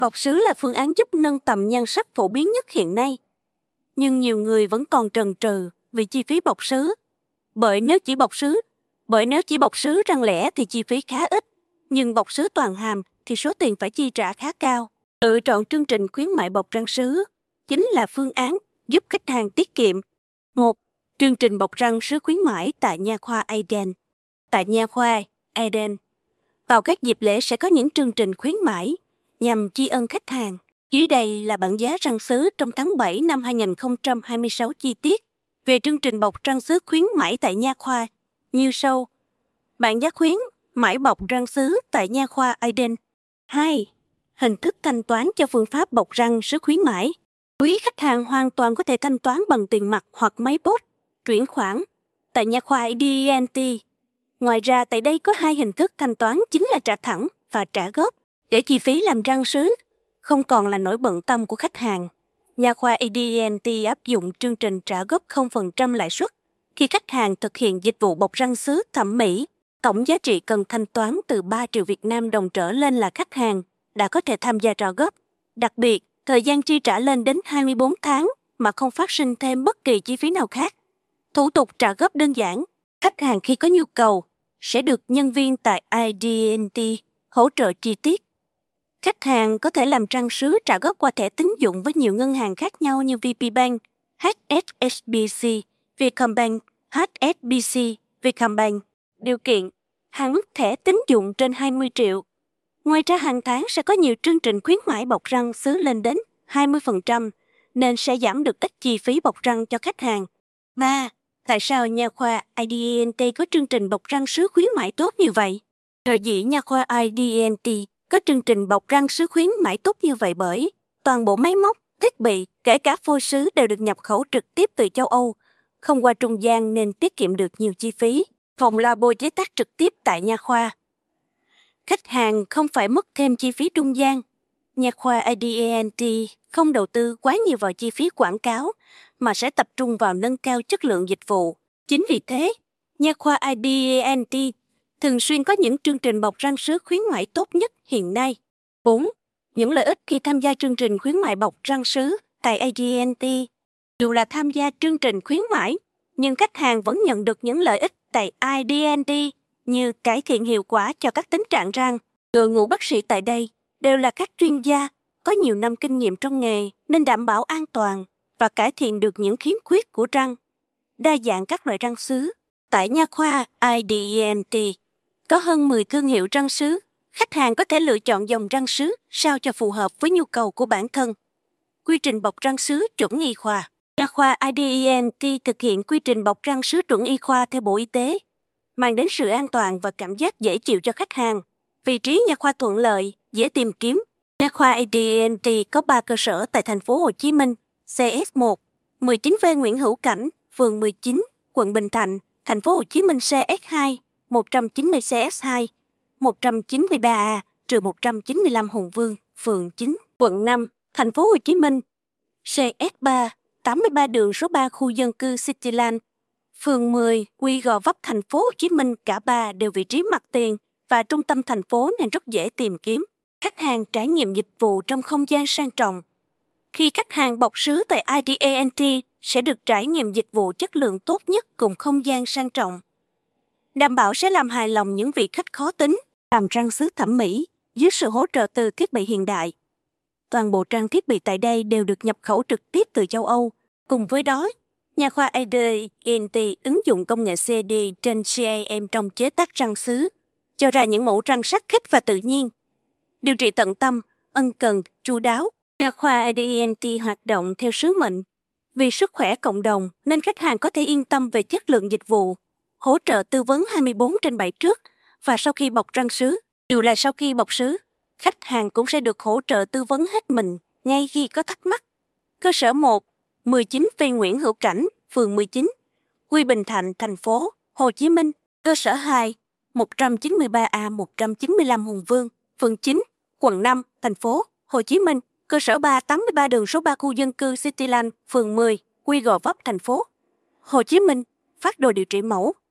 Bọc sứ là phương án giúp nâng tầm nhan sắc phổ biến nhất hiện nay. Nhưng nhiều người vẫn còn trần trừ vì chi phí bọc sứ. Bởi nếu chỉ bọc sứ răng lẻ thì chi phí khá ít, nhưng bọc sứ toàn hàm thì số tiền phải chi trả khá cao. Lựa chọn chương trình khuyến mại bọc răng sứ chính là phương án giúp khách hàng tiết kiệm. 1. Chương trình bọc răng sứ khuyến mãi tại nha khoa Eden. Tại nha khoa Eden, vào các dịp lễ sẽ có những chương trình khuyến mãi nhằm tri ân khách hàng. Dưới đây là bảng giá răng sứ trong tháng 7 năm 2026 chi tiết về chương trình bọc răng sứ khuyến mãi tại nha khoa như sau. Bảng giá khuyến mãi bọc răng sứ tại nha khoa Eden. 2. Hình thức thanh toán cho phương pháp bọc răng sứ khuyến mãi. Quý khách hàng hoàn toàn có thể thanh toán bằng tiền mặt hoặc máy post, chuyển khoản tại nha khoa ENT. Ngoài ra, tại đây có 2 hình thức thanh toán chính là trả thẳng và trả góp, để chi phí làm răng sứ không còn là nỗi bận tâm của khách hàng. Nha khoa ENT áp dụng chương trình trả góp 0% lãi suất khi khách hàng thực hiện dịch vụ bọc răng sứ thẩm mỹ. Tổng giá trị cần thanh toán từ 3 triệu Việt Nam đồng trở lên là khách hàng đã có thể tham gia trả góp. Đặc biệt, thời gian chi trả lên đến 24 tháng mà không phát sinh thêm bất kỳ chi phí nào khác. Thủ tục trả góp đơn giản. Khách hàng khi có nhu cầu sẽ được nhân viên tại IDNT hỗ trợ chi tiết. Khách hàng có thể làm răng sứ trả góp qua thẻ tín dụng với nhiều ngân hàng khác nhau như VPBank, HSBC, Vietcombank, HSBC, Vietcombank. Điều kiện, hạn mức thẻ tín dụng trên 20 triệu. Ngoài ra hàng tháng sẽ có nhiều chương trình khuyến mãi bọc răng sứ lên đến 20%, nên sẽ giảm được ít chi phí bọc răng cho khách hàng. 3. Tại sao nha khoa IDNT có chương trình bọc răng sứ khuyến mãi tốt như vậy? Sở dĩ nha khoa IDNT có chương trình bọc răng sứ khuyến mãi tốt như vậy bởi toàn bộ máy móc, thiết bị, kể cả phôi sứ đều được nhập khẩu trực tiếp từ châu Âu, không qua trung gian nên tiết kiệm được nhiều chi phí. Phòng labo chế tác trực tiếp tại nha khoa. Khách hàng không phải mất thêm chi phí trung gian. Nha khoa IDNT không đầu tư quá nhiều vào chi phí quảng cáo, mà sẽ tập trung vào nâng cao chất lượng dịch vụ. Chính vì thế, nha khoa IDNT thường xuyên có những chương trình bọc răng sứ khuyến mãi tốt nhất hiện nay. 4. Những lợi ích khi tham gia chương trình khuyến mãi bọc răng sứ tại IDNT. Dù là tham gia chương trình khuyến mãi, nhưng khách hàng vẫn nhận được những lợi ích tại IDNT như cải thiện hiệu quả cho các tình trạng răng. Đội ngũ bác sĩ tại đây đều là các chuyên gia có nhiều năm kinh nghiệm trong nghề nên đảm bảo an toàn và cải thiện được những khiếm khuyết của răng. Đa dạng các loại răng sứ. Tại nha khoa IDNT có hơn 10 thương hiệu răng sứ. Khách hàng có thể lựa chọn dòng răng sứ sao cho phù hợp với nhu cầu của bản thân. Quy trình bọc răng sứ chuẩn y khoa. Nha khoa IDNT thực hiện quy trình bọc răng sứ chuẩn y khoa theo Bộ Y tế, mang đến sự an toàn và cảm giác dễ chịu cho khách hàng. Vị trí nha khoa thuận lợi, dễ tìm kiếm. Nha khoa IDNT có 3 cơ sở tại thành phố Hồ Chí Minh, CS1, 19V Nguyễn Hữu Cảnh, phường 19, quận Bình Thạnh, thành phố Hồ Chí Minh CS2, 190 CS2, 193A-195 Hùng Vương, phường 9, quận 5, thành phố Hồ Chí Minh. CS3, 83 đường số 3 khu dân cư Cityland, phường 10, Quy Gò Vấp, thành phố Hồ Chí Minh. Cả ba đều vị trí mặt tiền và trung tâm thành phố nên rất dễ tìm kiếm. Khách hàng trải nghiệm dịch vụ trong không gian sang trọng. Khi khách hàng bọc sứ tại IDNT sẽ được trải nghiệm dịch vụ chất lượng tốt nhất cùng không gian sang trọng. Đảm bảo sẽ làm hài lòng những vị khách khó tính, làm răng sứ thẩm mỹ dưới sự hỗ trợ từ thiết bị hiện đại. Toàn bộ trang thiết bị tại đây đều được nhập khẩu trực tiếp từ châu Âu. Cùng với đó, nha khoa IDNT ứng dụng công nghệ CAD trên CAM trong chế tác răng sứ, cho ra những mẫu răng sắc kích và tự nhiên. Điều trị tận tâm, ân cần, chu đáo. Nha khoa IDNT hoạt động theo sứ mệnh. Vì sức khỏe cộng đồng nên khách hàng có thể yên tâm về chất lượng dịch vụ. Hỗ trợ tư vấn 24/7 trước và sau khi bọc răng sứ. Dù là sau khi bọc sứ, khách hàng cũng sẽ được hỗ trợ tư vấn hết mình ngay khi có thắc mắc. Cơ sở 1, 19V Nguyễn Hữu Cảnh, phường 19, Quy Bình Thạnh, thành phố Hồ Chí Minh. Cơ sở 2, 193A-195 Hùng Vương, phường 9, quận 5, thành phố Hồ Chí Minh. Cơ sở 3, 83 đường số 3 khu dân cư Cityland, phường 10, Quy Gò Vấp, thành phố Hồ Chí Minh. Phác đồ điều trị mẫu.